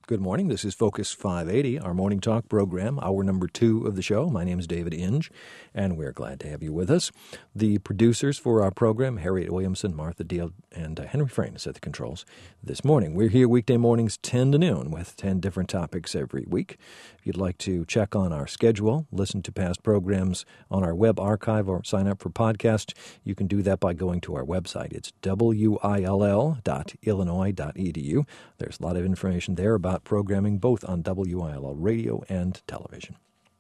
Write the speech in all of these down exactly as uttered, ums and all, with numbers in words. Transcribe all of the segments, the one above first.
Good morning. This is Focus five eighty, our morning talk program, hour number two of the show. My name is David Inge, and we're glad to have you with us. The producers for our program, Harriet Williamson, Martha Deal, and uh, Henry Frayne is at the controls this morning. We're here weekday mornings ten to noon with ten different topics every week. If you'd like to check on our schedule, listen to past programs on our web archive, or sign up for podcasts, you can do that by going to our website. It's W I L L dot illinois dot e d u. There's a lot of information there about programming both on W I L L radio and television.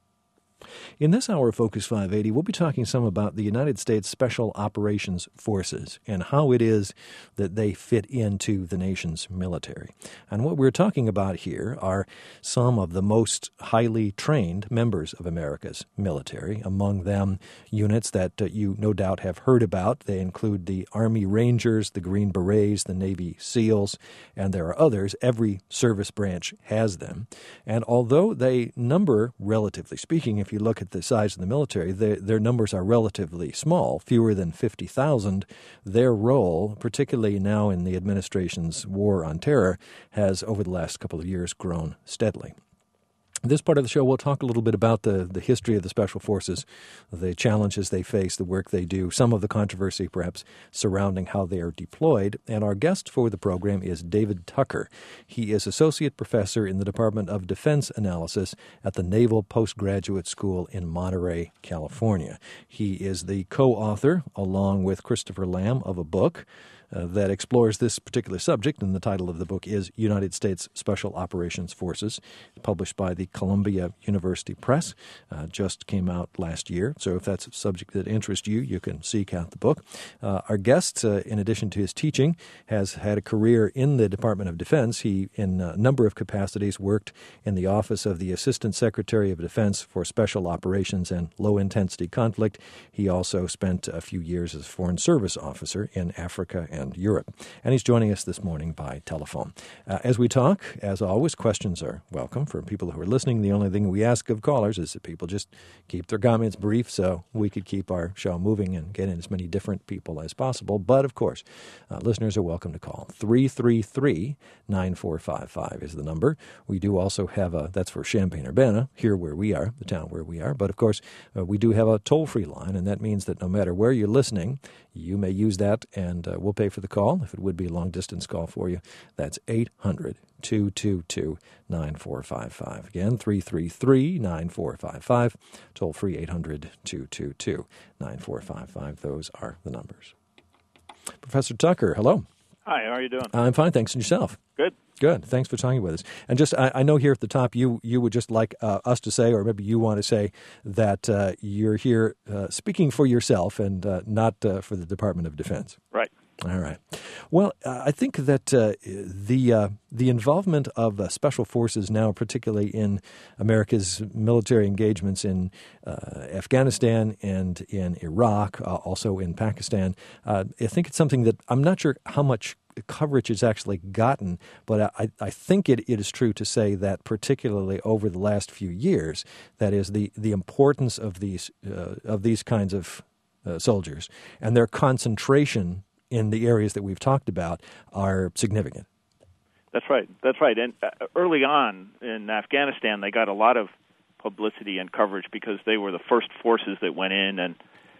In this hour of Focus five eighty, we'll be talking some about the United States Special Operations Forces and how it is that they fit into the nation's military. And what we're talking about here are some of the most highly trained members of America's military. Among them, units that uh, you no doubt have heard about. They include the Army Rangers, the Green Berets, the Navy SEALs, and there are others. Every service branch has them. And although they number, relatively speaking, if you look at the size of the military, they, their numbers are relatively small, fewer than fifty thousand. Their role, particularly now in the administration's war on terror, has over the last couple of years grown steadily. This part of the show, we'll talk a little bit about the, the history of the Special Forces, the challenges they face, the work they do, some of the controversy perhaps surrounding how they are deployed. And our guest for the program is David Tucker. He is Associate Professor in the Department of Defense Analysis at the Naval Postgraduate School in Monterey, California. He is the co-author, along with Christopher Lamb, of a book Uh, that explores this particular subject, and the title of the book is United States Special Operations Forces, published by the Columbia University Press. Uh, just came out last year, so if that's a subject that interests you, you can seek out the book. Uh, our guest, uh, in addition to his teaching, has had a career in the Department of Defense. He, in a number of capacities, worked in the Office of the Assistant Secretary of Defense for Special Operations and Low-Intensity Conflict. He also spent a few years as Foreign Service Officer in Africa and Europe. And he's joining us this morning by telephone. Uh, as we talk, as always, questions are welcome for people who are listening. The only thing we ask of callers is that people just keep their comments brief so we could keep our show moving and get in as many different people as possible. But, of course, uh, listeners are welcome to call. three three three, nine four five five is the number. We do also have a, that's for Champaign-Urbana, here where we are, the town where we are. But, of course, uh, we do have a toll-free line, and that means that no matter where you're listening, you may use that, and uh, we'll pay for the call. If it would be a long-distance call for you, that's eight hundred, two two two, nine four five five. Again, three three three, nine four five five. Toll-free eight hundred, two two two, nine four five five. Those are the numbers. Professor Tucker, hello. Hi, how are you doing? I'm fine, thanks. And yourself? Good. Good. Thanks for talking with us. And just, I, I know here at the top, you you would just like uh, us to say, or maybe you want to say, that uh, you're here uh, speaking for yourself and uh, not uh, for the Department of Defense. Right. All right. Well, uh, I think that uh, the uh, the involvement of uh, special forces now, particularly in America's military engagements in uh, Afghanistan and in Iraq, uh, also in Pakistan, uh, I think it's something that I'm not sure how much coverage it's actually gotten, but I, I think it, it is true to say that particularly over the last few years, that is the, the importance of these uh, of these kinds of uh, soldiers and their concentration in the areas that we've talked about are significant. That's right. That's right. And uh, early on in Afghanistan, they got a lot of publicity and coverage because they were the first forces that went in, and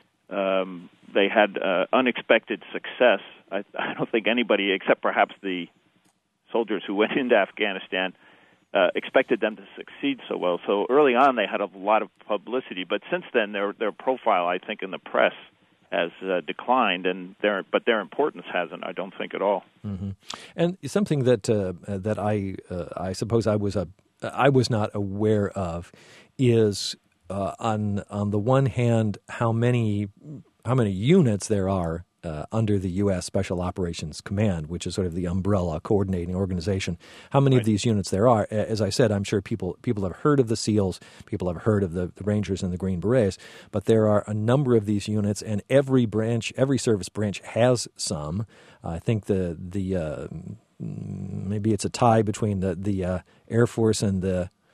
um, they had uh, unexpected success. I, I don't think anybody, except perhaps the soldiers who went into Afghanistan, uh, expected them to succeed so well. So early on, they had a lot of publicity. But since then, their their profile, I think, in the press has uh, declined, and their but their importance hasn't, I don't think, at all. Mm-hmm. And something that uh, that I uh, I suppose I was a I was not aware of is uh, on on the one hand how many how many units there are Uh, under the U S Special Operations Command, which is sort of the umbrella coordinating organization. How many right. of these units there are? As I said, I'm sure people people have heard of the SEALs, people have heard of the, the Rangers and the Green Berets, but there are a number of these units, and every branch, every service branch has some. Uh, I think the the uh, maybe it's a tie between the the uh, Air Force and the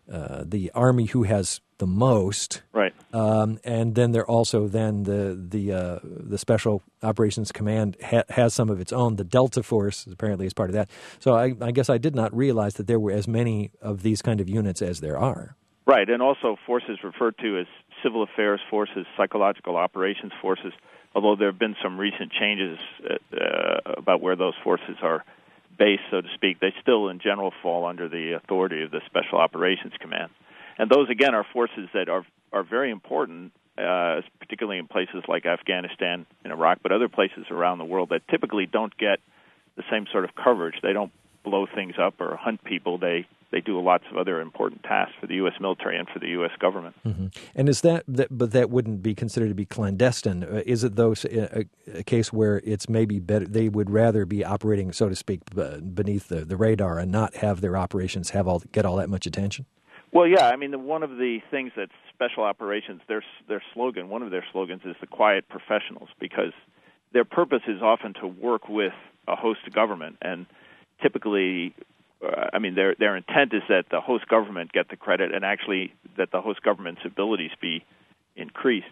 uh, the Army who has the most, right? Um, and then there also then the the uh, the Special Operations Command ha- has some of its own. The Delta Force apparently is part of that. So I, I guess I did not realize that there were as many of these kind of units as there are. Right, and also forces referred to as civil affairs forces, psychological operations forces, although there have been some recent changes uh, about where those forces are based, so to speak. They still, in general, fall under the authority of the Special Operations Command. And those, again, are forces that are are very important, uh, particularly in places like Afghanistan and Iraq, but other places around the world that typically don't get the same sort of coverage. They don't blow things up or hunt people. They they do lots of other important tasks for the U S military and for the U S government. Mm-hmm. And is that, that, but that wouldn't be considered to be clandestine? Uh, is it, though, a, a case where it's maybe better, they would rather be operating, so to speak, beneath the, the radar and not have their operations have all get all that much attention? Well, yeah. I mean, the, one of the things that Special Operations, their their slogan, one of their slogans is the quiet professionals, because their purpose is often to work with a host government, and typically, uh, I mean, their their intent is that the host government get the credit, and actually that the host government's abilities be increased.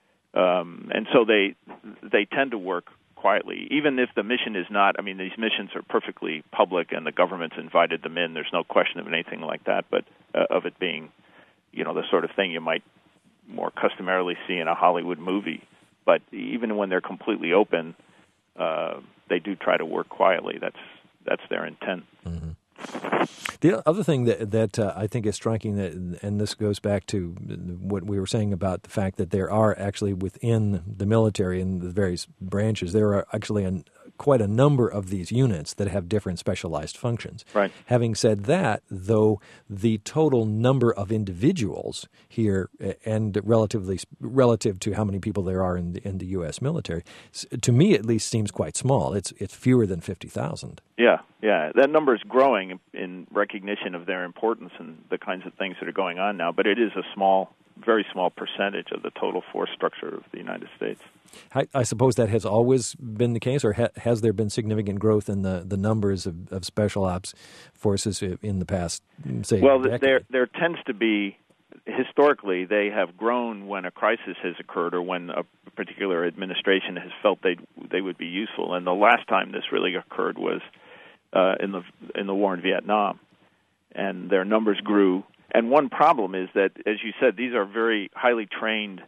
Um, and so they they tend to work quietly, even if the mission is not. I mean, these missions are perfectly public, and the government's invited them in. There's no question of anything like that, but uh, of it being, you know, the sort of thing you might more customarily see in a Hollywood movie. But even when they're completely open, uh, they do try to work quietly. That's that's their intent. Mm-hmm. The other thing that that uh, I think is striking, that, and this goes back to what we were saying about the fact that there are actually within the military and the various branches, there are actually an, quite a number of these units that have different specialized functions. Right. Having said that, though, the total number of individuals here, and relatively relative to how many people there are in the, in the U S military, to me at least seems quite small. It's it's fewer than fifty thousand. Yeah, yeah. That number is growing in recognition of their importance and the kinds of things that are going on now, but it is a small, very small percentage of the total force structure of the United States. I, I suppose that has always been the case, or ha, has there been significant growth in the, the numbers of, of special ops forces in the past, say, well, decade? there there tends to be, historically, they have grown when a crisis has occurred or when a particular administration has felt they they would be useful. And the last time this really occurred was uh, in the in the war in Vietnam, and their numbers grew. And one problem is that, as you said, these are very highly trained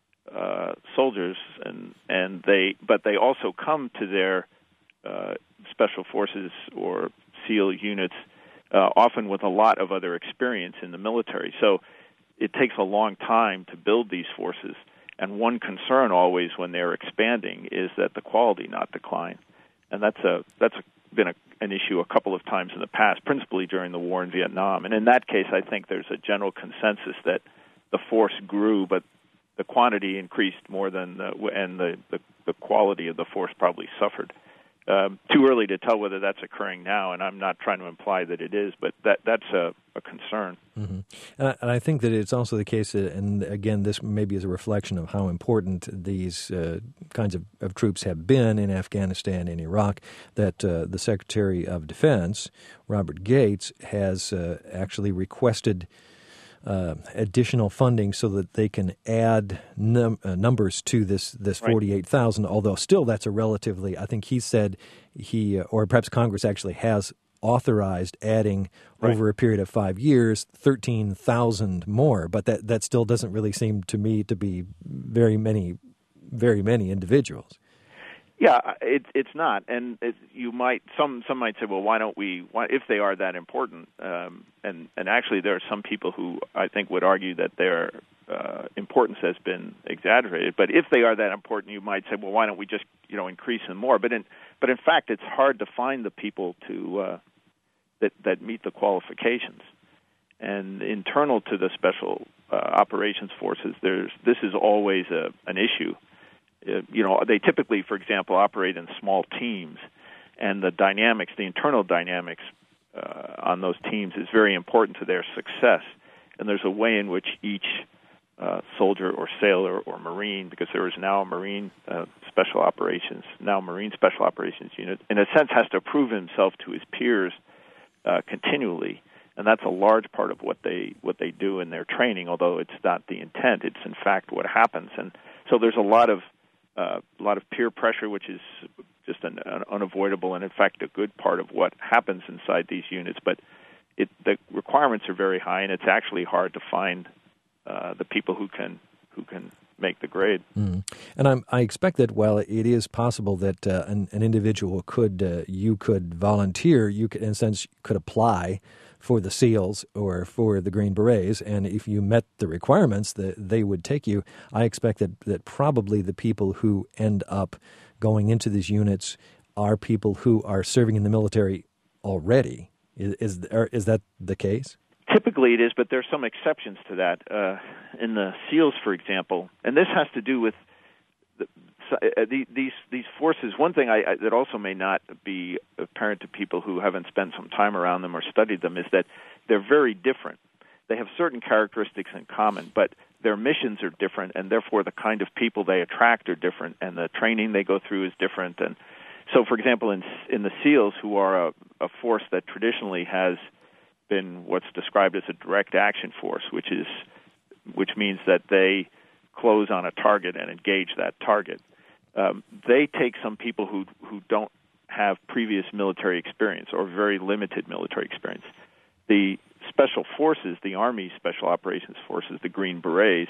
uh, soldiers, and and they but they also come to their uh, special forces or SEAL units uh, often with a lot of other experience in the military. So it takes a long time to build these forces, and one concern always when they're expanding is that the quality not decline, and that's a that's a, been a, an issue a couple of times in the past, principally during the war in Vietnam. And in that case, I think there's a general consensus that the force grew, but the quantity increased more than the, and the, the the quality of the force probably suffered. Um, too early to tell whether that's occurring now, and I'm not trying to imply that it is, but that that's a, a concern. Mm-hmm. And, I, and I think that it's also the case, that, and again, this maybe is a reflection of how important these uh, kinds of, of troops have been in Afghanistan and Iraq, that uh, the Secretary of Defense, Robert Gates, has uh, actually requested Uh, additional funding so that they can add num- uh, numbers to this this forty-eight thousand, right. Although still that's a relatively, I think he said he, uh, or perhaps Congress actually has authorized adding right. over a period of five years, thirteen thousand more, but that, that still doesn't really seem to me to be very many, very many individuals. Yeah, it, it's not, and it, you might some some might say, well, why don't we? Why, if they are that important, um, and and actually, there are some people who I think would argue that their uh, importance has been exaggerated. But if they are that important, you might say, well, why don't we just you know increase them more? But in but in fact, it's hard to find the people to uh, that that meet the qualifications. And internal to the special uh, operations forces, there's this is always a, an issue. You know, they typically, for example, operate in small teams, and the dynamics, the internal dynamics uh, on those teams is very important to their success. And there's a way in which each uh, soldier or sailor or Marine, because there is now a Marine uh, Special Operations, now Marine Special Operations Unit, in a sense has to prove himself to his peers uh, continually. and that's a large part of what they what they do in their training. Although it's not the intent, it's in fact what happens. And so there's a lot of uh, a lot of peer pressure, which is just an, an unavoidable and in fact a good part of what happens inside these units. But it, the requirements are very high, and it's actually hard to find uh, the people who can who can make the grade. Mm. And I'm, I expect that while it is possible that uh, an, an individual could uh, you could volunteer, you could in a sense could apply for the SEALs or for the Green Berets, and if you met the requirements, that they would take you. I expect that that probably the people who end up going into these units are people who are serving in the military already. Is is, is that the case? Typically it is, but there are some exceptions to that. Uh, in the SEALs, for example, and this has to do with the, uh, the, these these forces. One thing I, I, that also may not be apparent to people who haven't spent some time around them or studied them is that they're very different. They have certain characteristics in common, but their missions are different, and therefore the kind of people they attract are different, and the training they go through is different. And so, for example, in in the SEALs, who are a, a force that traditionally has been what's described as a direct action force, which is which means that they close on a target and engage that target. Um, they take some people who who don't have previous military experience or very limited military experience. The Special Forces, the Army Special Operations Forces, the Green Berets,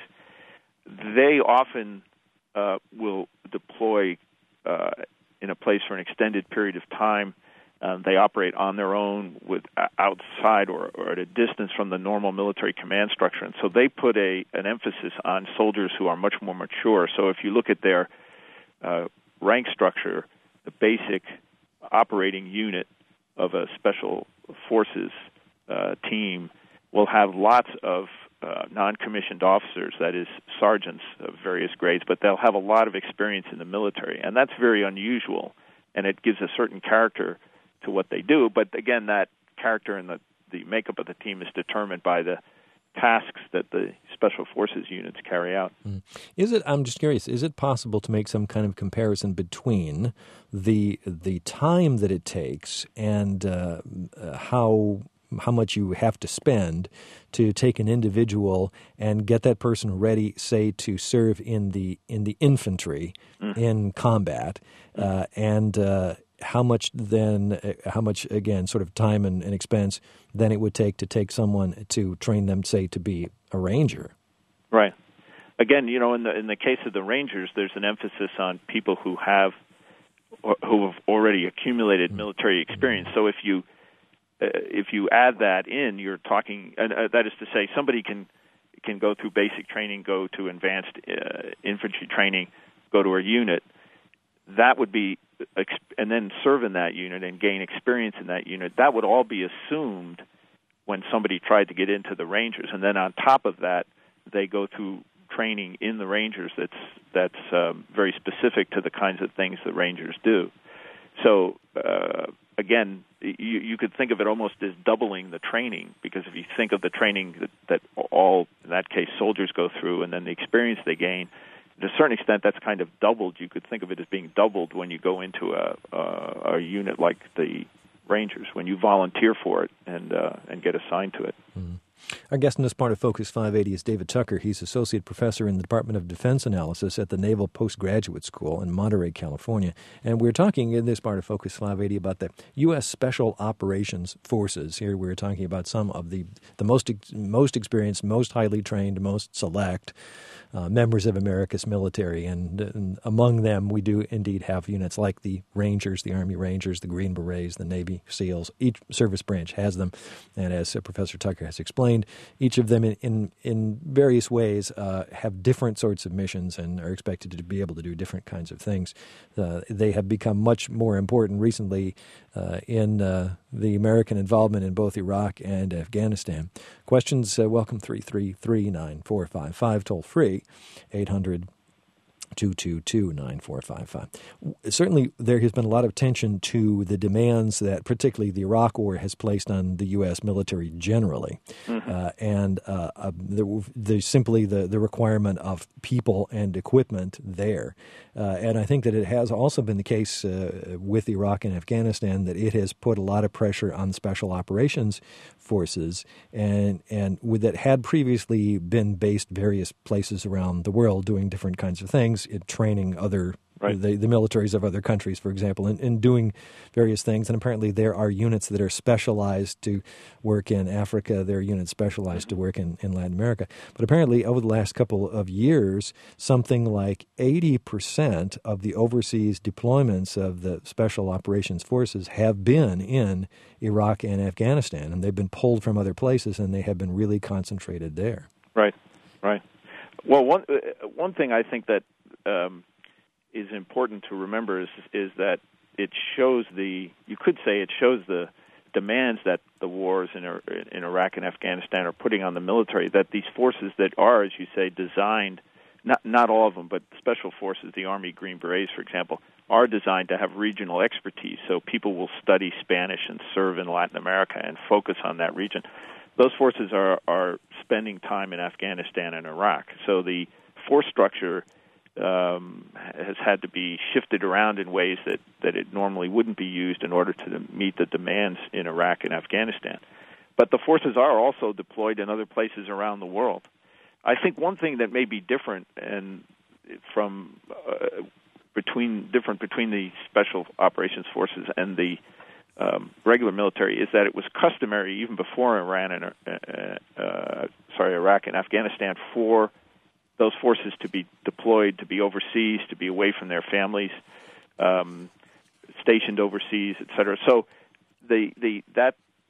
they often uh, will deploy uh, in a place for an extended period of time. Um, they operate on their own, with uh, outside or, or at a distance from the normal military command structure, and so they put a an emphasis on soldiers who are much more mature. So if you look at their uh, rank structure, the basic operating unit of a special forces uh, team will have lots of uh, non-commissioned officers, that is, sergeants of various grades, but they'll have a lot of experience in the military, and that's very unusual, and it gives a certain character to what they do. But again, that character and the, the makeup of the team is determined by the tasks that the Special Forces units carry out. Mm. Is it, I'm just curious, is it possible to make some kind of comparison between the the time that it takes and uh, how how much you have to spend to take an individual and get that person ready, say, to serve in the in the infantry mm. in combat, mm. uh, and uh, how much then, uh, how much, again, sort of time and, and expense then it would take to take someone to train them, say, to be a ranger? Right. Again, you know, in the in the case of the Rangers, there's an emphasis on people who have or, who have already accumulated mm. military experience. So if you uh, if you add that in, you're talking, uh, uh, that is to say, somebody can can go through basic training, go to advanced uh, infantry training, go to a unit. That would be, and then serve in that unit and gain experience in that unit. That would all be assumed when somebody tried to get into the Rangers, and then on top of that, they go through training in the Rangers that's that's um, very specific to the kinds of things the Rangers do. So uh, again, you, you could think of it almost as doubling the training, because if you think of the training that, that all, in that case, soldiers go through, and then the experience they gain, to a certain extent, that's kind of doubled. You could think of it as being doubled when you go into a, a, a unit like the Rangers, when you volunteer for it and uh, and get assigned to it. Mm-hmm. Our guest in this part of Focus five eighty is David Tucker. He's Associate Professor in the Department of Defense Analysis at the Naval Postgraduate School in Monterey, California. And we're talking in this part of Focus five eighty about the U S. Special Operations Forces. Here we're talking about some of the, the most, most experienced, most highly trained, most select Uh, members of America's military, and, and among them we do indeed have units like the Rangers, the Army Rangers, the Green Berets, the Navy SEALs. Each service branch has them, and as uh, Professor Tucker has explained, each of them in in, in various ways uh, have different sorts of missions and are expected to be able to do different kinds of things. Uh, they have become much more important recently uh, in uh, the American involvement in both Iraq and Afghanistan. Questions, uh, welcome, three three three, nine four five five, toll free, eight hundred, two two two, nine four five five. Certainly, there has been a lot of attention to the demands that particularly the Iraq War has placed on the U S military generally, mm-hmm. uh, and uh, uh, the, the, simply the, the requirement of people and equipment there. Uh, and I think that it has also been the case uh, with Iraq and Afghanistan that it has put a lot of pressure on special operations forces, and and with, that had previously been based various places around the world doing different kinds of things, it, training other right. the, the militaries of other countries, for example, and, and doing various things. And apparently there are units that are specialized to work in Africa. There are units specialized to work in, in Latin America. But apparently over the last couple of years, something like eighty percent of the overseas deployments of the Special Operations Forces have been in Iraq and Afghanistan, and they've been pulled from other places, and they have been really concentrated there. Right, right. Well, one uh, one thing I think that um, is important to remember is is that it shows the you could say it shows the demands that the wars in in Iraq and Afghanistan are putting on the military. That these forces that are, as you say, designed, not not all of them, but special forces, the Army Green Berets, for example, are designed to have regional expertise. So people will study Spanish and serve in Latin America and focus on that region. Those forces are are spending time in Afghanistan and Iraq. So the force structure um, has had to be shifted around in ways that, that it normally wouldn't be used in order to meet the demands in Iraq and Afghanistan. But the forces are also deployed in other places around the world. I think one thing that may be different and from uh, between different between the Special Operations Forces and the um, regular military is that it was customary even before Iran and uh, uh, sorry Iraq and Afghanistan for those forces to be deployed, to be overseas, to be away from their families, um, stationed overseas, et cetera. So the the that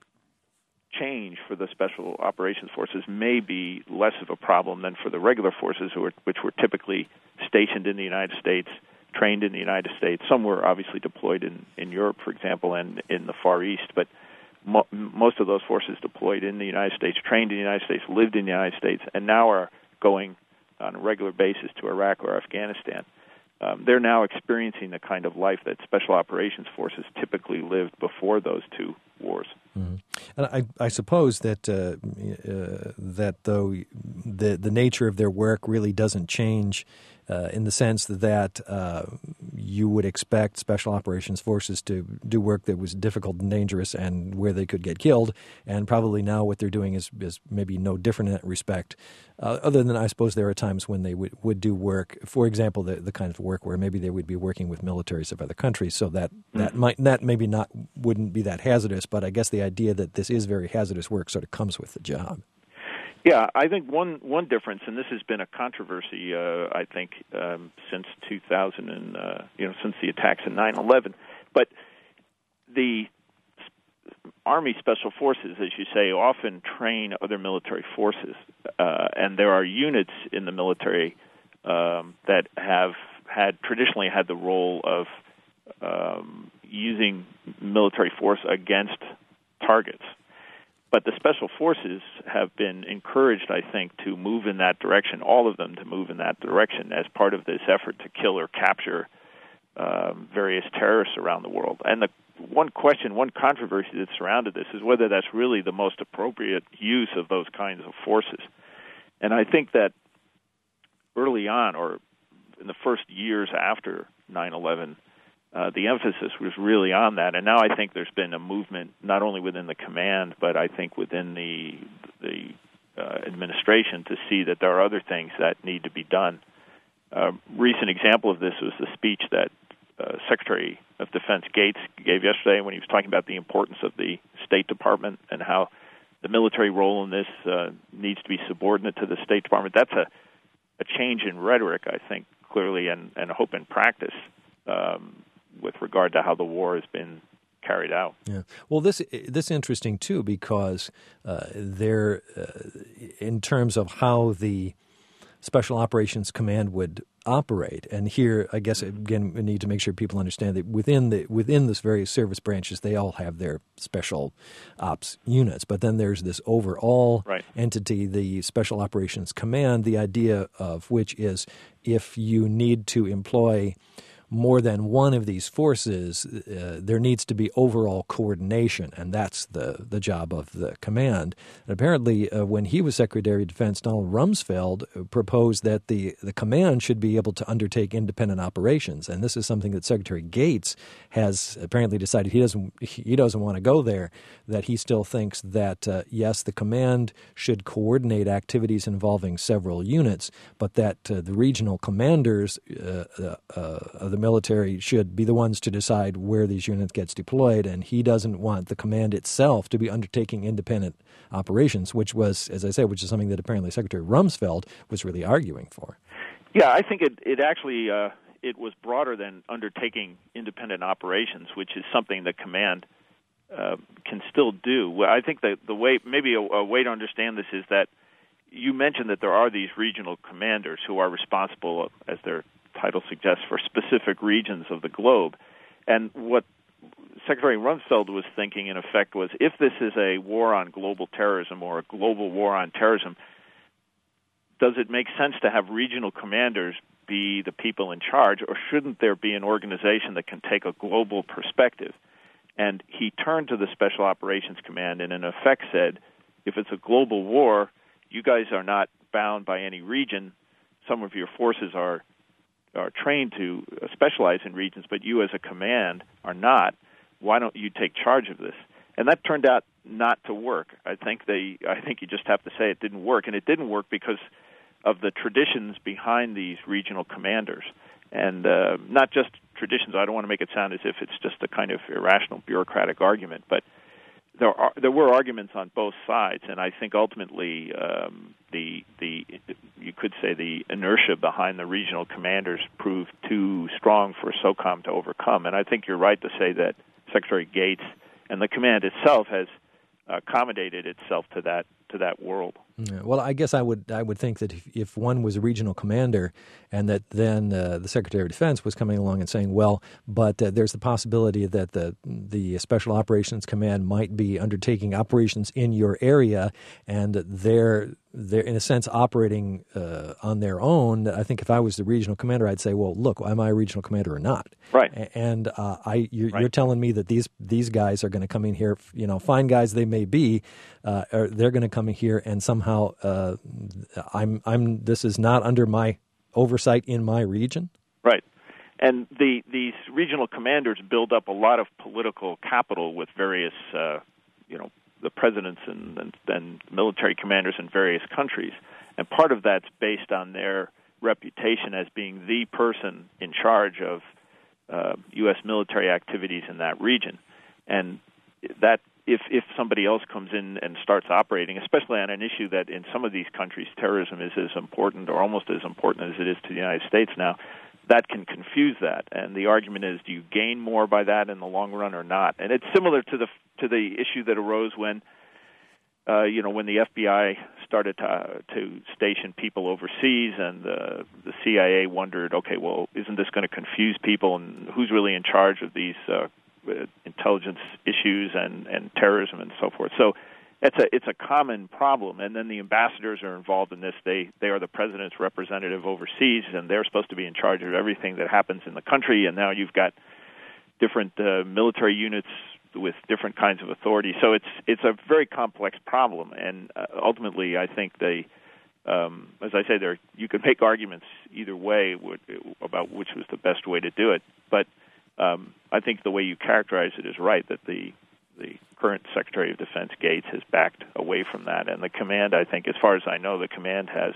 change for the Special Operations Forces may be less of a problem than for the regular forces, who are, which were typically stationed in the United States, trained in the United States. Some were obviously deployed in, in Europe, for example, and in the Far East, but mo- most of those forces deployed in the United States, trained in the United States, lived in the United States, and now are going on a regular basis to Iraq or Afghanistan. Um, they're now experiencing the kind of life that Special Operations Forces typically lived before those two wars. Mm-hmm. And I, I suppose that uh, uh, that though the the nature of their work really doesn't change uh, in the sense that uh, you would expect Special Operations Forces to do work that was difficult and dangerous and where they could get killed, and probably now what they're doing is, is maybe no different in that respect, uh, other than I suppose there are times when they would, would do work, for example, the, the kind of work where maybe they would be working with militaries of other countries, so that, mm-hmm. that might that maybe not wouldn't be that hazardous, but I guess the idea that this is very hazardous work sort of comes with the job. Yeah, I think one one difference, and this has been a controversy, uh, I think, um, since two thousand and uh, you know since the attacks in nine eleven. But the Army Special Forces, as you say, often train other military forces, uh, and there are units in the military um, that have had traditionally had the role of um, using military force against targets. But the Special Forces have been encouraged, I think, to move in that direction, all of them to move in that direction as part of this effort to kill or capture um, various terrorists around the world. And the one question, one controversy that surrounded this is whether that's really the most appropriate use of those kinds of forces. And I think that early on, or in the first years after nine eleven, Uh, the emphasis was really on that, and now I think there's been a movement not only within the command, but I think within the the uh, administration to see that there are other things that need to be done. A recent example of this was the speech that uh, Secretary of Defense Gates gave yesterday when he was talking about the importance of the State Department and how the military role in this uh, needs to be subordinate to the State Department. That's a, a change in rhetoric, I think, clearly, and, and hope in practice. Um, with regard to how the war has been carried out. Yeah. Well, this this is interesting, too, because uh, there, uh, in terms of how the Special Operations Command would operate, and here, I guess, again, we need to make sure people understand that within the within this various service branches, they all have their special ops units, but then there's this overall right. entity, the Special Operations Command, the idea of which is if you need to employ more than one of these forces, uh, there needs to be overall coordination, and that's the, the job of the command. And apparently, uh, when he was Secretary of Defense, Donald Rumsfeld proposed that the, the command should be able to undertake independent operations, and this is something that Secretary Gates has apparently decided he doesn't he doesn't want to go there, that he still thinks that, uh, yes, the command should coordinate activities involving several units, but that uh, the regional commanders uh, uh, of the military should be the ones to decide where these units gets deployed, and he doesn't want the command itself to be undertaking independent operations, which was, as I said, which is something that apparently Secretary Rumsfeld was really arguing for. Yeah, I think it, it actually uh, it was broader than undertaking independent operations, which is something the command uh, can still do. Well, I think that the way, maybe a, a way to understand this is that you mentioned that there are these regional commanders who are responsible, as their title suggests, for specific regions of the globe. And what Secretary Rumsfeld was thinking, in effect, was if this is a war on global terrorism or a global war on terrorism, does it make sense to have regional commanders be the people in charge, or shouldn't there be an organization that can take a global perspective? And he turned to the Special Operations Command and, in effect, said, if it's a global war, you guys are not bound by any region. Some of your forces are are trained to specialize in regions, but you as a command are not. Why don't you take charge of this? And that turned out not to work. I think they. I think you just have to say it didn't work, and it didn't work because of the traditions behind these regional commanders, and uh, not just traditions. I don't want to make it sound as if it's just a kind of irrational bureaucratic argument, but there are there were arguments on both sides, and I think ultimately um, the the you could say the inertia behind the regional commanders proved too strong for SOCOM to overcome. And I think you're right to say that Secretary Gates and the command itself has accommodated itself to that to that world. Yeah, well, I guess I would I would think that if, if one was a regional commander, and that then uh, the Secretary of Defense was coming along and saying, well, but uh, there's the possibility that the the Special Operations Command might be undertaking operations in your area, and they're they're in a sense operating uh, on their own. I think if I was the regional commander, I'd say, well, look, am I a regional commander or not? Right. And uh, I you're, right. you're telling me that these these guys are going to come in here, you know, fine guys they may be, uh, are, they're going to come in here and somehow uh, I'm I'm this is not under my oversight in my region. Right. And the these regional commanders build up a lot of political capital with various, uh, you know, the presidents and, and, and military commanders in various countries. And part of that's based on their reputation as being the person in charge of uh, U S military activities in that region. And that if if somebody else comes in and starts operating, especially on an issue that in some of these countries terrorism is as important or almost as important as it is to the United States now, that can confuse that. And the argument is, do you gain more by that in the long run or not? And it's similar to the to the issue that arose when, uh, you know, when the F B I started to, to station people overseas, and the, the C I A wondered, okay, well, isn't this going to confuse people, and who's really in charge of these uh, intelligence issues and, and terrorism and so forth? So it's a it's a common problem. And then the ambassadors are involved in this. They they are the president's representative overseas, and they're supposed to be in charge of everything that happens in the country. And now you've got different uh, military units with different kinds of authority. So it's it's a very complex problem. And uh, ultimately, I think they, um, as I say, there you could make arguments either way would, about which was the best way to do it. But um, I think the way you characterize it is right, that the the current Secretary of Defense, Gates, has backed away from that. And the command, I think, as far as I know, the command has,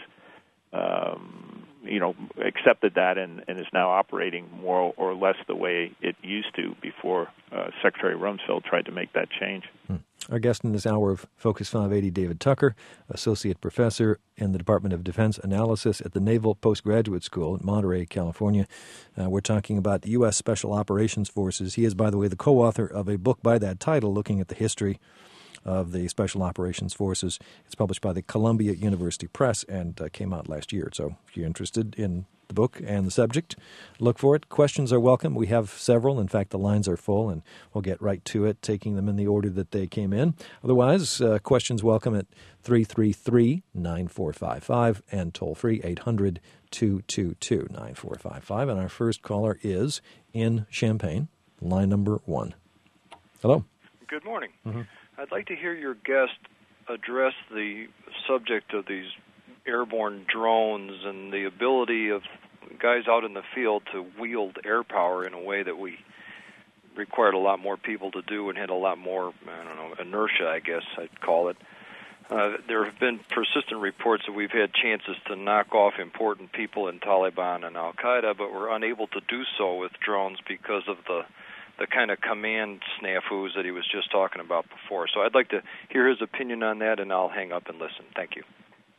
um, you know, accepted that and, and is now operating more or less the way it used to before uh, Secretary Rumsfeld tried to make that change. Hmm. Our guest in this hour of Focus five eighty, David Tucker, Associate Professor in the Department of Defense Analysis at the Naval Postgraduate School in Monterey, California. Uh, we're talking about the U S. Special Operations Forces. He is, by the way, the co-author of a book by that title looking at the history of the Special Operations Forces. It's published by the Columbia University Press and uh, came out last year. So if you're interested in the book and the subject. Look for it. Questions are welcome. We have several. In fact, the lines are full, and we'll get right to it, taking them in the order that they came in. Otherwise, uh, questions welcome at three three three, nine four five five and toll-free eight hundred, two two two, nine four five five. And our first caller is in Champaign, line number one. Hello. Good morning. Mm-hmm. I'd like to hear your guest address the subject of these airborne drones and the ability of guys out in the field to wield air power in a way that we required a lot more people to do and had a lot more, I don't know, inertia, I guess I'd call it. Uh, there have been persistent reports that we've had chances to knock off important people in Taliban and Al-Qaeda, but we're unable to do so with drones because of the the kind of command snafus that he was just talking about before. So I'd like to hear his opinion on that, and I'll hang up and listen. Thank you.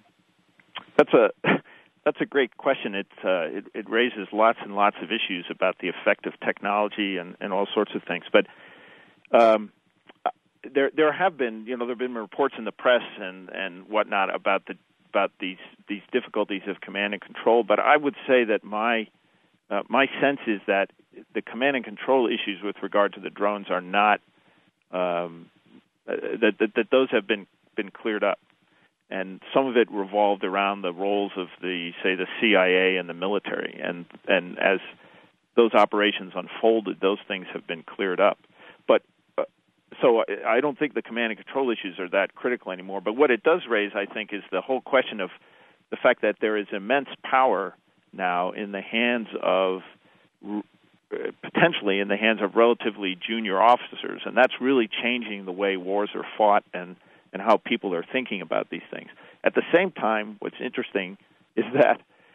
That's a that's a great question. It, uh, it it raises lots and lots of issues about the effect of technology and, and all sorts of things. But um, there there have been you know there have been reports in the press and, and whatnot about the about these these difficulties of command and control. But I would say that my uh, my sense is that the command and control issues with regard to the drones are not um, that, that that those have been been cleared up, and some of it revolved around the roles of the say the C I A and the military, and and as those operations unfolded, those things have been cleared up. But uh, so I don't think the command and control issues are that critical anymore. But what it does raise, I think, is the whole question of the fact that there is immense power now in the hands of potentially in the hands of relatively junior officers, and that's really changing the way wars are fought and, and how people are thinking about these things. At the same time, what's interesting is that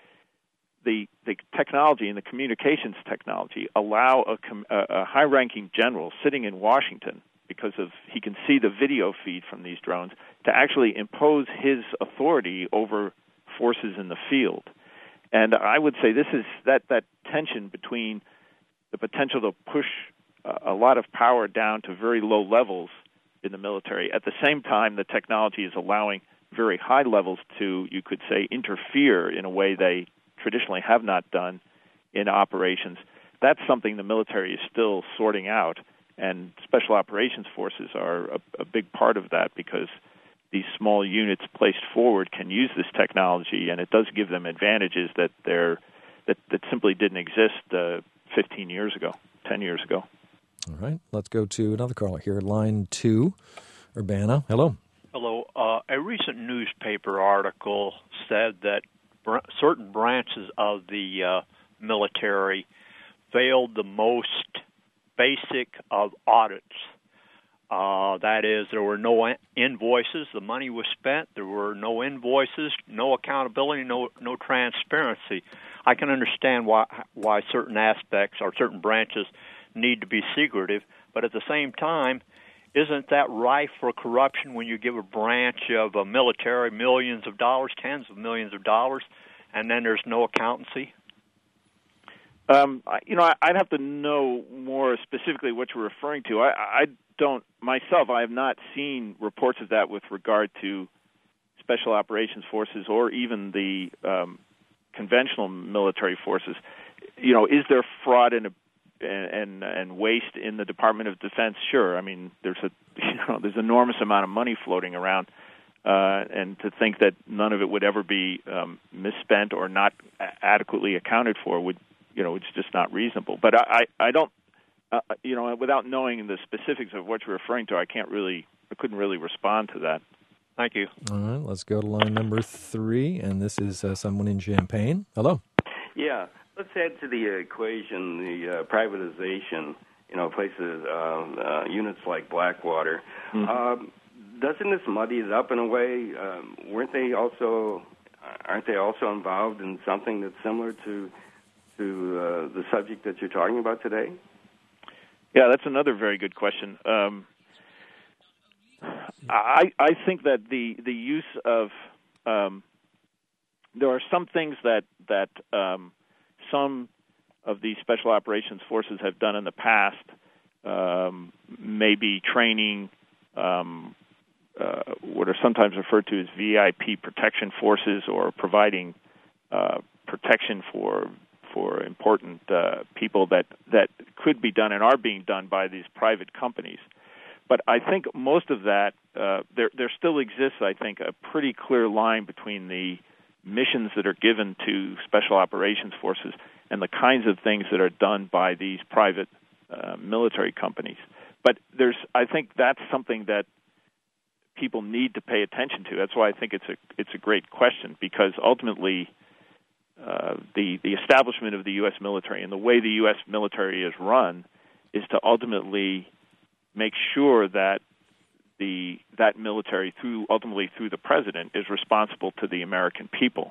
the the technology and the communications technology allow a, a high-ranking general sitting in Washington, because of he can see the video feed from these drones, to actually impose his authority over forces in the field. And I would say this is that, that tension between the potential to push a lot of power down to very low levels in the military. At the same time, the technology is allowing very high levels to, you could say, interfere in a way they traditionally have not done in operations. That's something the military is still sorting out, and special operations forces are a, a big part of that, because these small units placed forward can use this technology, and it does give them advantages that they're that, that simply didn't exist uh, fifteen years ago, ten years ago. All right, let's go to another caller here, line two, Urbana. Hello. Hello. Uh, a recent newspaper article said that br- certain branches of the uh, military failed the most basic of audits. Uh, that is, there were no invoices, the money was spent, there were no invoices, no accountability, no no transparency. I can understand why why certain aspects or certain branches need to be secretive, but at the same time, isn't that rife for corruption when you give a branch of a military millions of dollars, tens of millions of dollars, and then there's no accountancy? Um, you know, I'd have to know more specifically what you're referring to. I, I don't, myself, I have not seen reports of that with regard to special operations forces or even the um, conventional military forces. You know, is there fraud and, and and waste in the Department of Defense? Sure. I mean, there's a you know there's an enormous amount of money floating around, uh, and to think that none of it would ever be um, misspent or not adequately accounted for would, you know, it's just not reasonable. But I, I don't, uh, you know, without knowing the specifics of what you're referring to, I can't really, I couldn't really respond to that. Thank you. All right, let's go to line number three, and this is uh, someone in Champaign. Hello. Yeah, let's add to the equation the uh, privatization, you know, places, uh, uh, units like Blackwater. Mm-hmm. Um, doesn't this muddy it up in a way? Um, weren't they also, aren't they also involved in something that's similar to to uh, the subject that you're talking about today? Yeah, that's another very good question. Um, I I think that the the use of um, there are some things that that um, some of these special operations forces have done in the past, um, maybe training um, uh, what are sometimes referred to as V I P protection forces, or providing uh, protection for for important uh, people that, that could be done and are being done by these private companies. But I think most of that, uh, there there still exists, I think, a pretty clear line between the missions that are given to special operations forces and the kinds of things that are done by these private uh, military companies. But there's, I think that's something that people need to pay attention to. That's why I think it's a it's a great question, because ultimately uh, the the establishment of the U S military and the way the U S military is run is to ultimately make sure that the that military, through ultimately through the president, is responsible to the American people,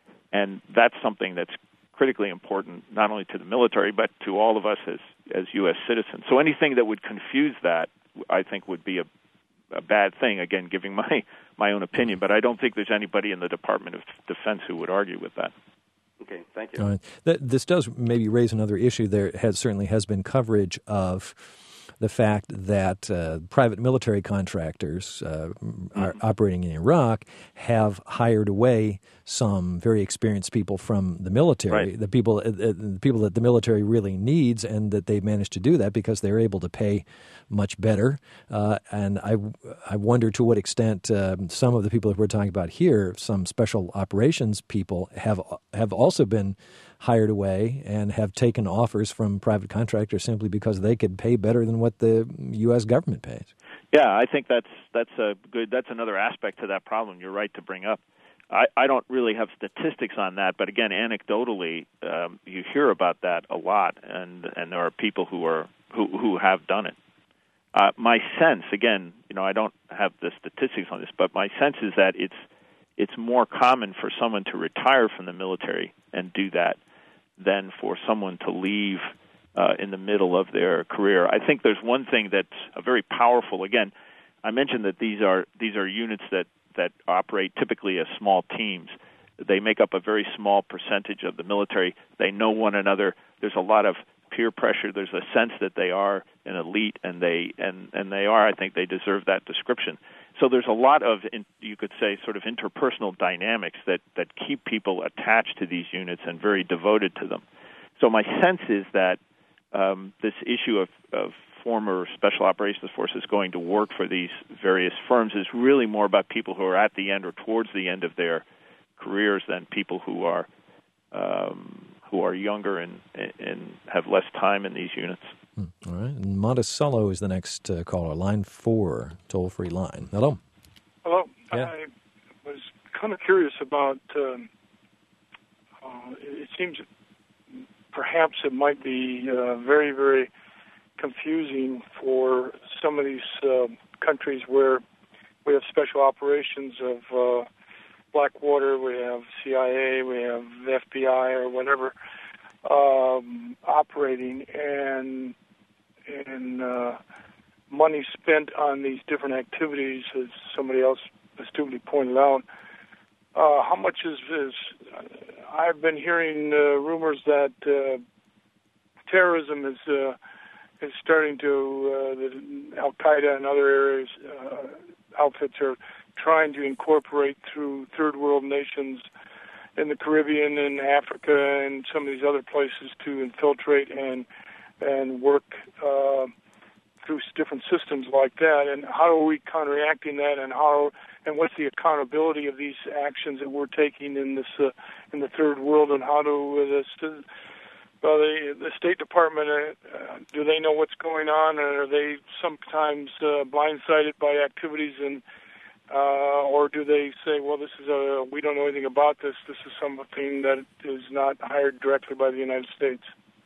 and that's something that's critically important not only to the military but to all of us as as U S citizens. So anything that would confuse that, I think, would be a a bad thing, again, giving my, my own opinion, but I don't think there's anybody in the Department of Defense who would argue with that. Okay, thank you. All right. Th- this does maybe raise another issue. There has certainly has been coverage of the fact that uh, private military contractors uh, mm-hmm. are operating in Iraq have hired away some very experienced people from the military, right. the people, uh, the people that the military really needs, and that they've managed to do that because they're able to pay much better. Uh, and I, I wonder to what extent uh, some of the people that we're talking about here, some special operations people, have have also been hired away and have taken offers from private contractors simply because they could pay better than what the U S government pays. Yeah, I think that's that's a good. That's another aspect to that problem. You're right to bring up. I, I don't really have statistics on that, but again, anecdotally, um, you hear about that a lot, and, and there are people who are who, who have done it. Uh, my sense, again, you know, I don't have the statistics on this, but my sense is that it's it's more common for someone to retire from the military and do that than for someone to leave uh, in the middle of their career. I think there's one thing that's a very powerful. Again, I mentioned that these are these are units that, that operate typically as small teams. They make up a very small percentage of the military. They know one another. There's a lot of peer pressure. There's a sense that they are an elite, and they and, and they are. I think they deserve that description. So there's a lot of, you could say, sort of interpersonal dynamics that, that keep people attached to these units and very devoted to them. So my sense is that um, this issue of, of former Special Operations Forces going to work for these various firms is really more about people who are at the end or towards the end of their careers than people who are um, who are younger and, and have less time in these units. All right. And Monticello is the next uh, caller, line four, toll-free line. Hello. Hello. Yeah. I was kind of curious about, um, uh, it seems perhaps it might be uh, very, very confusing for some of these uh, countries where we have special operations of uh, Blackwater, we have C I A, we have the F B I or whatever um, operating, and and uh, money spent on these different activities, as somebody else astutely pointed out. Uh, how much is this? I've been hearing uh, rumors that uh, terrorism is uh, is starting to, uh, the Al Qaeda and other areas, uh, outfits are trying to incorporate through third world nations in the Caribbean and Africa and some of these other places to infiltrate and and work uh, through different systems like that. And how are we counteracting that? And how and what's the accountability of these actions that we're taking in this uh, in the third world? And how do uh, this? Well, the, the State Department, uh, do they know what's going on, or are they sometimes uh, blindsided by activities, and uh, or do they say, well, this is a we don't know anything about this. This is something that is not hired directly by the United States.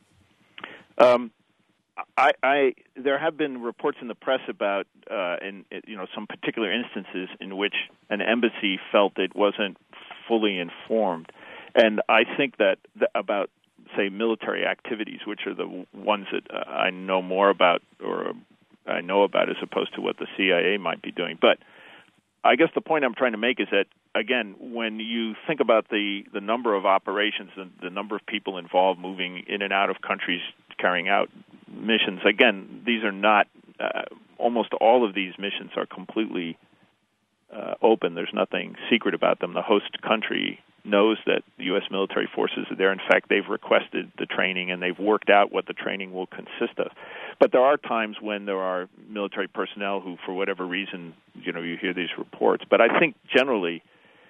Um, I, I there have been reports in the press about, uh, in you know, some particular instances in which an embassy felt it wasn't fully informed, and I think that the, about. say, military activities, which are the ones that uh, I know more about or I know about as opposed to what the C I A might be doing. But I guess the point I'm trying to make is that, again, when you think about the, the number of operations and the number of people involved moving in and out of countries carrying out missions, again, these are not, uh, almost all of these missions are completely uh, open. There's nothing secret about them. The host country knows that the U S military forces are there. In fact, they've requested the training, and they've worked out what the training will consist of. But there are times when there are military personnel who, for whatever reason, you know, you hear these reports. But I think generally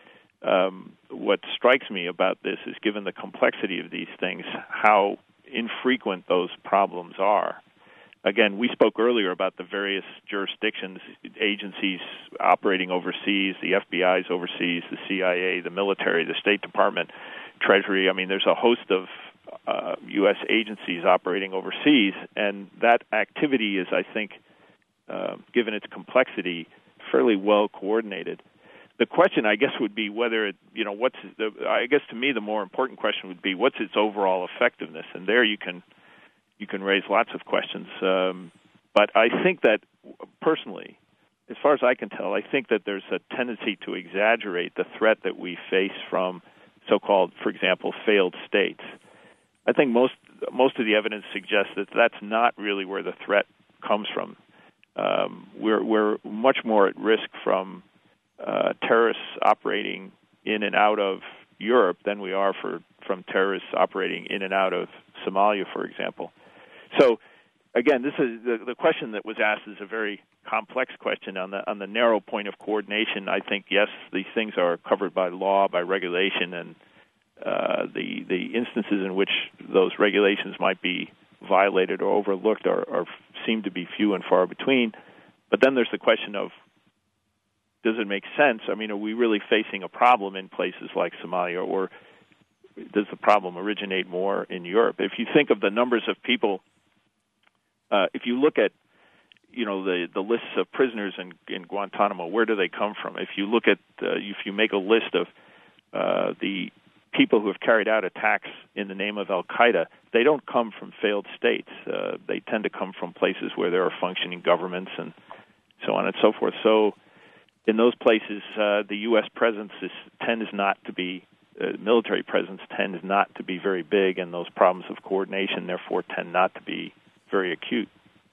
um, what strikes me about this is, given the complexity of these things, how infrequent those problems are. Again, we spoke earlier about the various jurisdictions, agencies operating overseas, the F B I's overseas, the C I A, the military, the State Department, Treasury. I mean, there's a host of uh, U S agencies operating overseas, and that activity is, I think, uh, given its complexity, fairly well coordinated. The question, I guess, would be whether it, you know, what's the, I guess to me the more important question would be, what's its overall effectiveness? And there you can You can raise lots of questions, um, but I think that, personally, as far as I can tell, I think that there's a tendency to exaggerate the threat that we face from so-called, for example, failed states. I think most most of the evidence suggests that that's not really where the threat comes from. Um, we're we're much more at risk from uh, terrorists operating in and out of Europe than we are for from terrorists operating in and out of Somalia, for example. So, again, this is the, the question that was asked is a very complex question. On the on the narrow point of coordination, I think, yes, these things are covered by law, by regulation, and uh, the the instances in which those regulations might be violated or overlooked are, are seem to be few and far between. But then there's the question of, does it make sense? I mean, are we really facing a problem in places like Somalia, or does the problem originate more in Europe? If you think of the numbers of people, uh, if you look at, you know, the, the lists of prisoners in, in Guantanamo, where do they come from? If you look at, uh, if you make a list of uh, the people who have carried out attacks in the name of Al-Qaeda, they don't come from failed states. Uh, they tend to come from places where there are functioning governments and so on and so forth. So in those places, uh, the U S presence is, tends not to be Uh, military presence tends not to be very big, and those problems of coordination, therefore, tend not to be very acute.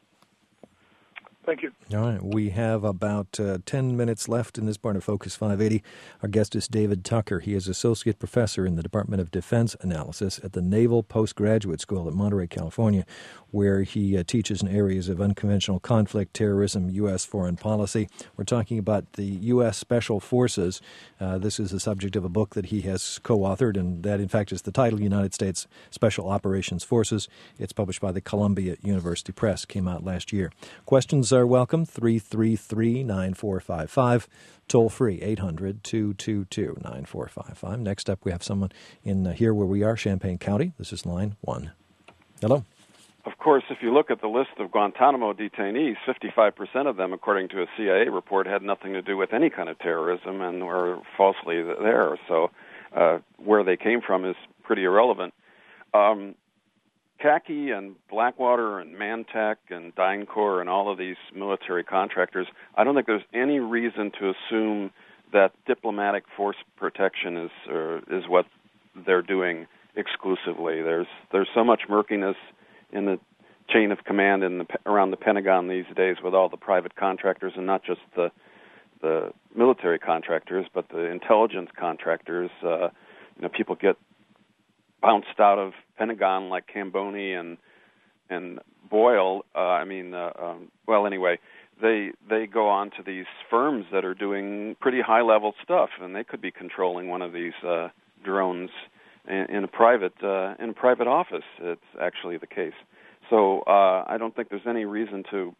Thank you. All right. We have about uh, ten minutes left in this part of Focus five eighty. Our guest is David Tucker. He is Associate Professor in the Department of Defense Analysis at the Naval Postgraduate School at Monterey, California, where he uh, teaches in areas of unconventional conflict, terrorism, U S foreign policy. We're talking about the U S Special Forces. Uh, this is the subject of a book that he has co-authored, and that, in fact, is the title, United States Special Operations Forces. It's published by the Columbia University Press, came out last year. Questions are welcome, three three three, nine four five five, toll free, eight hundred, two two two, nine four five five. Next up, we have someone in uh, here where we are, Champaign County. This is line one. Hello. Of course, if you look at the list of Guantanamo detainees, fifty-five percent of them, according to a C I A report, had nothing to do with any kind of terrorism and were falsely there. So uh, where they came from is pretty irrelevant. Um, C A C I and Blackwater and Mantech and DynCorp and all of these military contractors, I don't think there's any reason to assume that diplomatic force protection is uh, is what they're doing exclusively. There's there's so much murkiness in the chain of command in the, around the Pentagon these days with all the private contractors, and not just the the military contractors, but the intelligence contractors. Uh, you know, people get bounced out of Pentagon like Camboni and and Boyle. Uh, I mean, uh, um, well, anyway, they they go on to these firms that are doing pretty high level stuff, and they could be controlling one of these uh, drones in, in a private uh, in a private office. It's actually the case. So uh, I don't think there's any reason to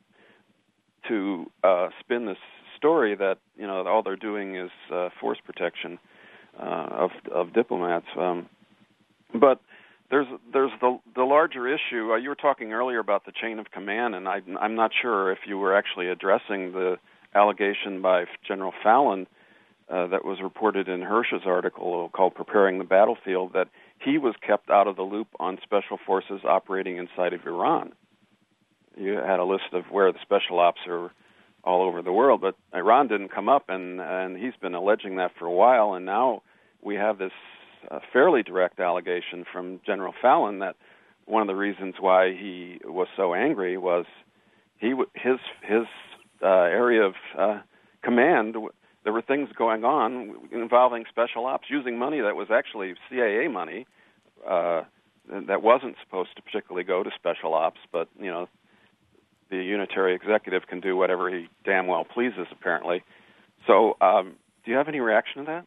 to uh, spin this story that, you know, all they're doing is uh, force protection uh, of of diplomats. Um, But there's there's the the larger issue. Uh, you were talking earlier about the chain of command, and I, I'm not sure if you were actually addressing the allegation by General Fallon uh, that was reported in Hirsch's article called "Preparing the Battlefield," that he was kept out of the loop on special forces operating inside of Iran. You had a list of where the special ops are all over the world, but Iran didn't come up, and and he's been alleging that for a while, and now we have this a fairly direct allegation from General Fallon that one of the reasons why he was so angry was he his his uh, area of uh, command. there were things going on involving special ops using money that was actually C I A money uh, that wasn't supposed to particularly go to special ops, but, you know, the unitary executive can do whatever he damn well pleases, apparently. So um, do you have any reaction to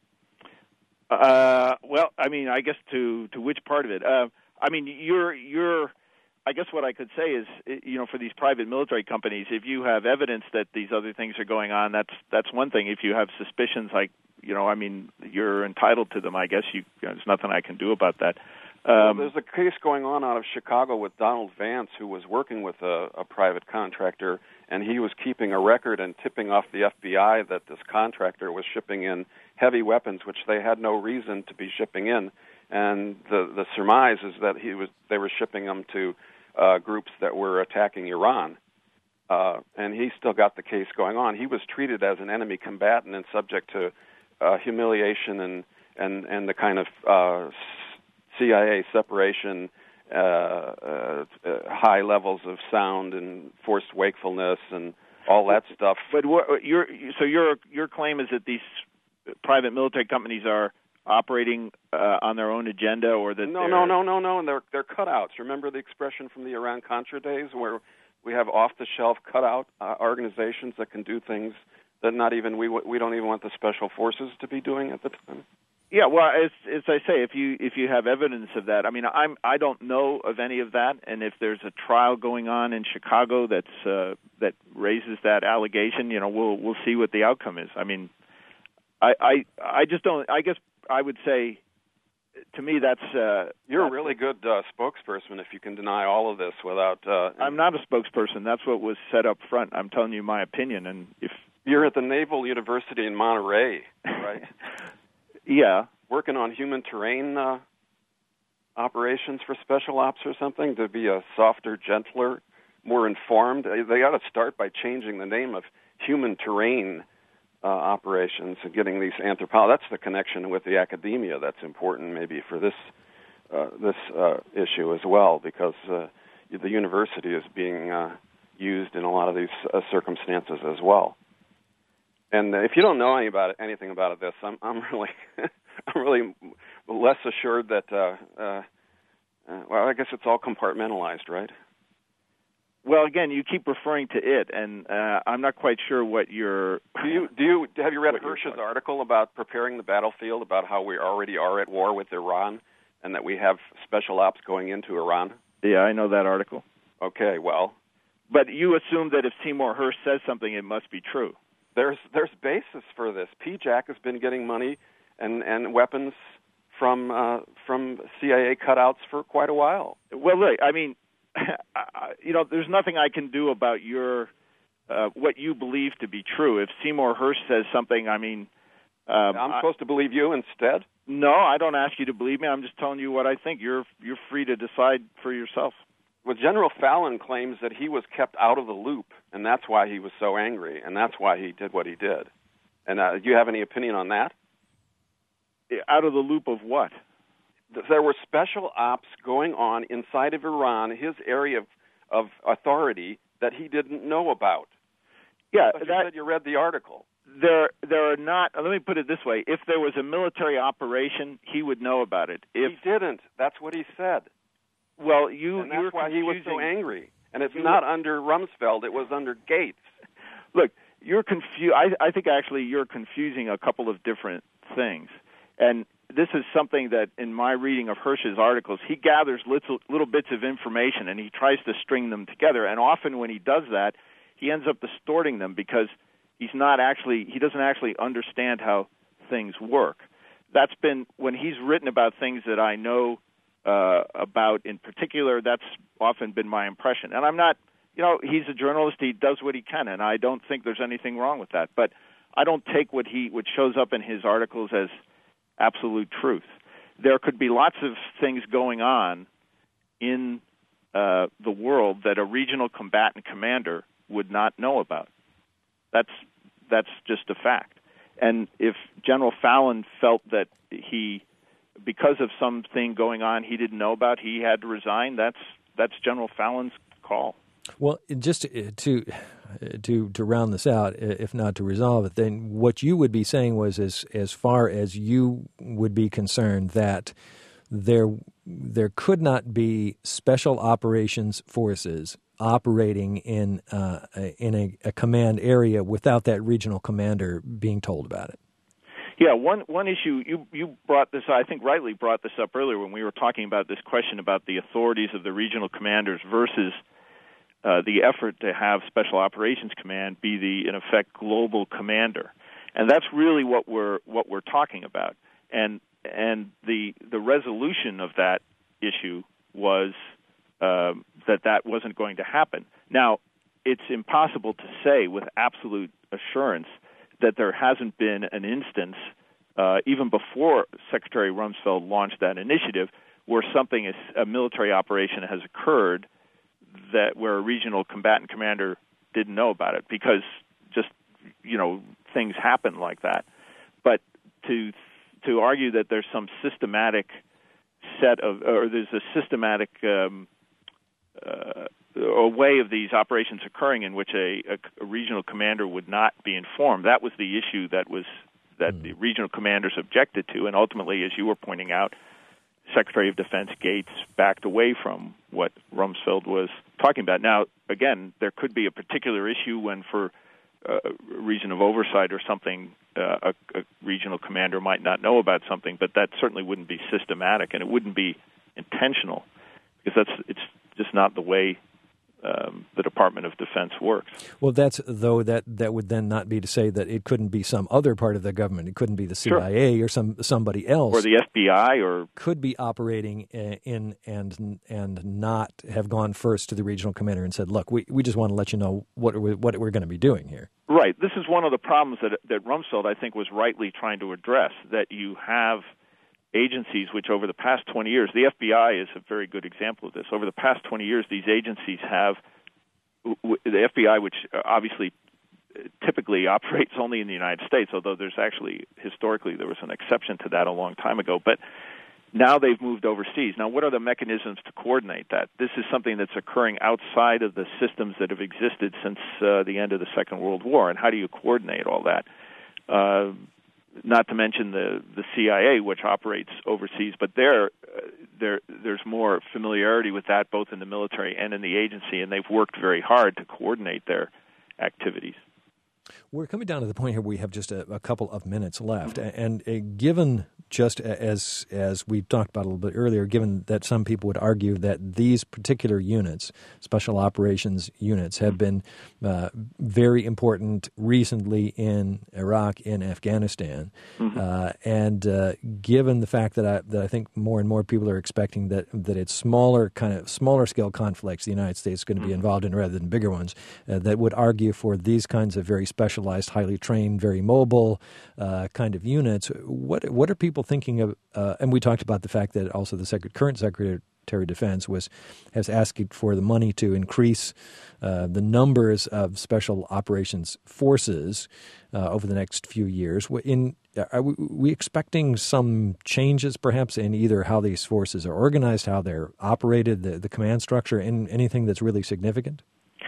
that? Uh, well, I mean, I guess to, to which part of it? Uh, I mean, you're you're. I guess what I could say is, you know, for these private military companies, if you have evidence that these other things are going on, that's that's one thing. If you have suspicions, like, you know, I mean, you're entitled to them. I guess you, you know, there's nothing I can do about that. Um, well, there's a case going on out of Chicago with Donald Vance, who was working with a, a private contractor, and he was keeping a record and tipping off the F B I that this contractor was shipping in heavy weapons, which they had no reason to be shipping in. And the the surmise is that he was they were shipping them to uh, groups that were attacking Iran. Uh, and he still got the case going on. He was treated as an enemy combatant and subject to uh, humiliation and, and, and the kind of uh, C I A separation, uh, uh, uh, high levels of sound and forced wakefulness and all that stuff. But what, your so your your claim is that these private military companies are operating uh, on their own agenda, or that no, no, no, no, no, and they're they're cutouts. Remember the expression from the Iran-Contra days, where we have off-the-shelf cutout uh, organizations that can do things that not even we we don't even want the special forces to be doing at the time. Yeah, well, as as I say, if you if you have evidence of that, I mean, I'm I don't know of any of that, and if there's a trial going on in Chicago that's uh, that raises that allegation, you know, we'll we'll see what the outcome is. I mean, I I, I just don't. I guess I would say, to me, that's uh, you're that's, a really good uh, spokesperson if you can deny all of this without. Uh, I'm not a spokesperson. That's what was said up front. I'm telling you my opinion, and if you're at the Naval University in Monterey, right? Yeah. Working on human terrain uh, operations for special ops or something to be a softer, gentler, more informed. They ought to start by changing the name of human terrain uh, operations and getting these anthropologists. That's the connection with the academia that's important maybe for this uh, this uh, issue as well, because uh, the university is being uh, used in a lot of these uh, circumstances as well. And if you don't know any about it, anything about this, I'm, I'm really, I'm really less assured that. Uh, uh, uh, well, I guess it's all compartmentalized, right? Well, again, you keep referring to it, and uh, I'm not quite sure what you're. Do you do you have you read Hirsch's article about preparing the battlefield, about how we already are at war with Iran, and that we have special ops going into Iran? Yeah, I know that article. Okay, well, but you assume that if Seymour Hersh says something, it must be true. There's there's basis for this. P JAC has been getting money and, and weapons from uh, from C I A cutouts for quite a while. Well, look, I mean, you know, there's nothing I can do about your uh, what you believe to be true. If Seymour Hersh says something, I mean, um, I'm supposed I, to believe you instead? No, I don't ask you to believe me. I'm just telling you what I think. You're you're free to decide for yourself. Well, General Fallon claims that he was kept out of the loop, and that's why he was so angry, and that's why he did what he did. And uh, do you have any opinion on that? Out of the loop of what? There were special ops going on inside of Iran, his area of, of authority, that he didn't know about. Yeah, but you that, said you read the article. There, there are not. Let me put it this way: if there was a military operation, he would know about it. If he didn't, that's what he said. Well, you, and that's you're why confusing. he was so angry. And it's you, not under Rumsfeld; it was under Gates. Look, you're confused. I, I think actually you're confusing a couple of different things. And this is something that, in my reading of Hersh's articles, he gathers little, little bits of information and he tries to string them together. And often when he does that, he ends up distorting them because he's not actually he doesn't actually understand how things work. That's been when he's written about things that I know. Uh, about in particular, that's often been my impression. And I'm not, you know, he's a journalist, he does what he can, and I don't think there's anything wrong with that. But I don't take what he what shows up in his articles as absolute truth. There could be lots of things going on in uh, the world that a regional combatant commander would not know about. That's that's just a fact. And if General Fallon felt that he because of something going on he didn't know about, he had to resign, that's that's General Fallon's call. Well, just to to to round this out, if not to resolve it, then what you would be saying was, as as far as you would be concerned, that there there could not be special operations forces operating in uh, in a, a command area without that regional commander being told about it. Yeah, one one issue you you brought this, I think rightly brought this up earlier when we were talking about this question about the authorities of the regional commanders versus uh, the effort to have Special Operations Command be the, in effect, global commander, and that's really what we're what we're talking about. And and the the resolution of that issue was uh, that that wasn't going to happen. Now, it's impossible to say with absolute assurance that there hasn't been an instance, uh, even before Secretary Rumsfeld launched that initiative, where something, is, a military operation has occurred that where a regional combatant commander didn't know about it, because just, you know, things happen like that. But to to argue that there's some systematic set of, or there's a systematic um, uh, a way of these operations occurring in which a, a, a regional commander would not be informed. That was the issue that was that mm. the regional commanders objected to, and ultimately, as you were pointing out, Secretary of Defense Gates backed away from what Rumsfeld was talking about. Now, again, there could be a particular issue when, for uh, a reason of oversight or something, uh, a, a regional commander might not know about something, but that certainly wouldn't be systematic, and it wouldn't be intentional, because that's it's just not the way Um, the Department of Defense works. Well, that's though that, that would then not be to say that it couldn't be some other part of the government. It couldn't be the C I A sure. or some somebody else, or the F B I, or could be operating in and and not have gone first to the regional commander and said, "Look, we, we just want to let you know what we're, what we're going to be doing here." Right. This is one of the problems that that Rumsfeld, I think, was rightly trying to address. That you have agencies which over the past twenty years, the F B I is a very good example of this. Over the past twenty years, these agencies have, the F B I, which obviously typically operates only in the United States, although there's actually, historically, there was an exception to that a long time ago, but now they've moved overseas. Now, what are the mechanisms to coordinate that? This is something that's occurring outside of the systems that have existed since uh, the end of the Second World War, and how do you coordinate all that? Uh, Not to mention the, the C I A, which operates overseas, but there, uh, there, there's more familiarity with that both in the military and in the agency, and they've worked very hard to coordinate their activities. We're coming down to the point here where we have just a, a couple of minutes left, and uh, given just as as we talked about a little bit earlier, given that some people would argue that these particular units, special operations units, have been uh, very important recently in Iraq, in Afghanistan, mm-hmm. uh, and uh, given the fact that I that I think more and more people are expecting that that it's smaller kind of smaller scale conflicts the United States is going to be mm-hmm. involved in rather than bigger ones, uh, that would argue for these kinds of very specialized, highly trained, very mobile uh, kind of units. What what are people thinking of? Uh, and we talked about the fact that also the sec- current Secretary of Defense was has asked for the money to increase uh, the numbers of special operations forces uh, over the next few years. In are we, we expecting some changes, perhaps, in either how these forces are organized, how they're operated, the, the command structure, in anything that's really significant?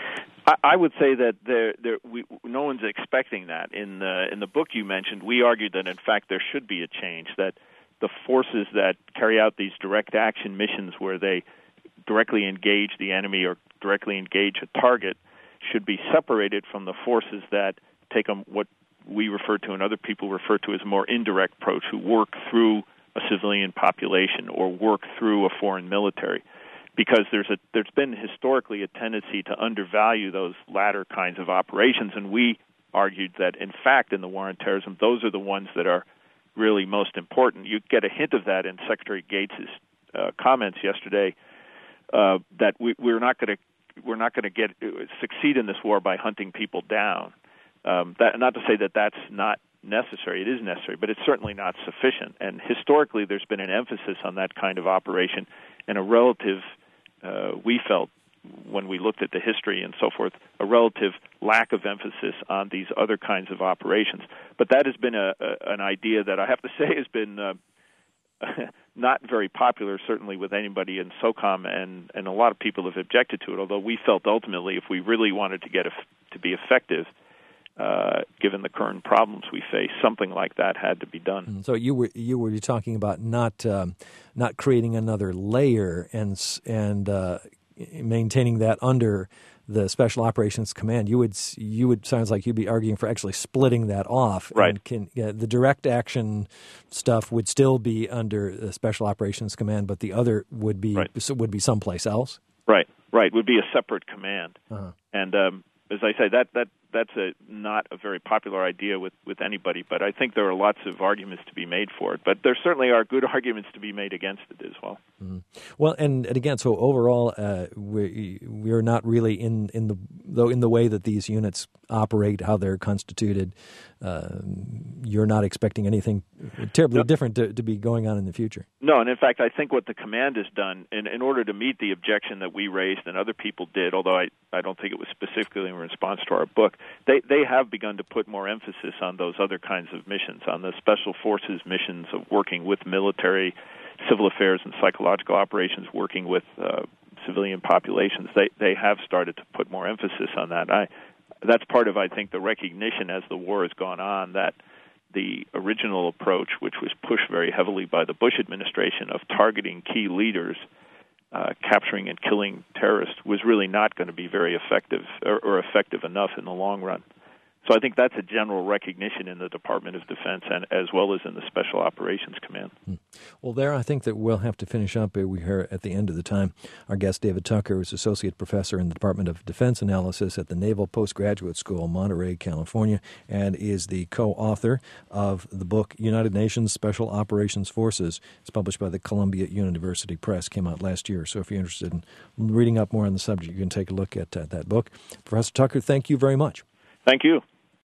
I would say that there, there, we, no one's expecting that. In the in the book you mentioned, we argued that in fact there should be a change. That the forces that carry out these direct action missions, where they directly engage the enemy or directly engage a target, should be separated from the forces that take a, what we refer to and other people refer to as a more indirect approach, who work through a civilian population or work through a foreign military. Because there's a there's been historically a tendency to undervalue those latter kinds of operations, and we argued that in fact in the war on terrorism, those are the ones that are really most important. You get a hint of that in Secretary Gates' uh, comments yesterday, uh, that we, we're not going to we're not going to get succeed in this war by hunting people down. Um, that, not to say that that's not necessary; it is necessary, but it's certainly not sufficient. And historically, there's been an emphasis on that kind of operation and a relative. Uh, we felt, when we looked at the history and so forth, a relative lack of emphasis on these other kinds of operations. But that has been a, a, an idea that I have to say has been uh, not very popular, certainly with anybody in SOCOM, and, and a lot of people have objected to it, although we felt ultimately if we really wanted to get a, to be effective, uh, given the current problems we face, something like that had to be done. So you were you were talking about not um, not creating another layer and and uh, maintaining that under the Special Operations Command. You would you would sounds like you'd be arguing for actually splitting that off. Right. And can, yeah, the direct action stuff would still be under the Special Operations Command, but the other would be right. would be someplace else. Right. Right. Would be a separate command. Uh-huh. And um, as I say, that that that's a not a very popular idea with, with anybody. But I think there are lots of arguments to be made for it. But there certainly are good arguments to be made against it as well. Mm-hmm. Well, and, and again, so overall, uh, we we are not really in, in the though in the way that these units operate, how they're constituted. Uh, you're not expecting anything terribly no. different to, to be going on in the future. No, and in fact, I think what the command has done, in, in order to meet the objection that we raised and other people did, although I, I don't think it was specifically in response to our book, they, they have begun to put more emphasis on those other kinds of missions, on the special forces missions of working with military, civil affairs, and psychological operations, working with uh, civilian populations. They they have started to put more emphasis on that. I That's part of, I think, the recognition as the war has gone on that the original approach, which was pushed very heavily by the Bush administration of targeting key leaders, uh, capturing and killing terrorists, was really not going to be very effective or, or effective enough in the long run. So I think that's a general recognition in the Department of Defense and as well as in the Special Operations Command. Well, there I think that we'll have to finish up. We're here at the end of the time. Our guest, David Tucker, is Associate Professor in the Department of Defense Analysis at the Naval Postgraduate School, Monterey, California, and is the co-author of the book United Nations Special Operations Forces. It's published by the Columbia University Press, came out last year. So if you're interested in reading up more on the subject, you can take a look at uh, that book. Professor Tucker, thank you very much. Thank you.